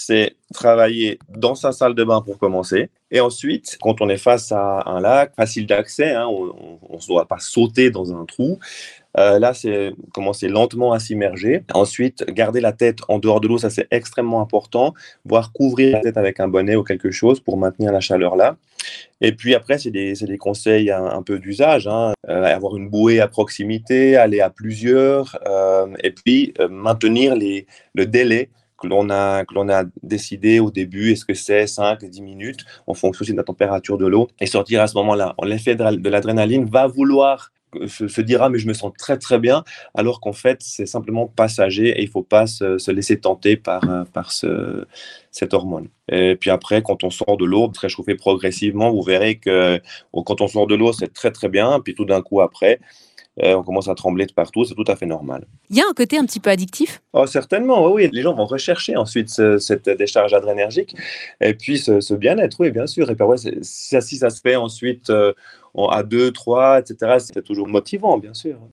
c'est travailler dans sa salle de bain pour commencer. Et ensuite, quand on est face à un lac facile d'accès, hein, on ne doit pas sauter dans un trou. Là, c'est commencer lentement à s'immerger. Ensuite, garder la tête en dehors de l'eau, ça c'est extrêmement important. Voire couvrir la tête avec un bonnet ou quelque chose pour maintenir la chaleur là. Et puis après, c'est des conseils un peu d'usage, hein. Avoir une bouée à proximité, aller à plusieurs, et puis maintenir le délai que l'on a décidé au début. Est-ce que c'est 5 à 10 minutes en fonction aussi de la température de l'eau, et sortir à ce moment-là. L'effet de l'adrénaline va vouloir se dire: ah, mais je me sens très très bien, alors qu'en fait c'est simplement passager et il ne faut pas se laisser tenter par cette hormone. Et puis après, quand on sort de l'eau, se réchauffer progressivement, vous verrez que quand on sort de l'eau, c'est très très bien, puis tout d'un coup après, on commence à trembler de partout, c'est tout à fait normal. Il y a un côté un petit peu addictif? Oh, certainement, oui, oui, les gens vont rechercher ensuite cette décharge adrénergique et puis ce bien-être, oui, bien sûr. Et puis ouais, si ça se fait ensuite à deux, trois, etc., c'est toujours motivant, bien sûr.